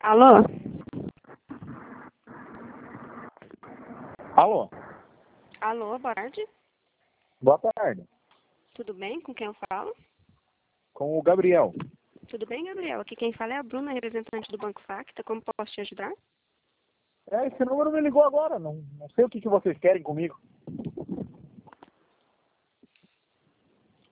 Alô? Alô, Alô, boa tarde. boa tarde. Tudo bem? Com quem eu falo? Com o Gabriel. Tudo bem, Gabriel? Aqui quem fala é a Bruna, representante do Banco Facta. Como posso te ajudar? Esse número me ligou agora, não sei o que vocês querem comigo.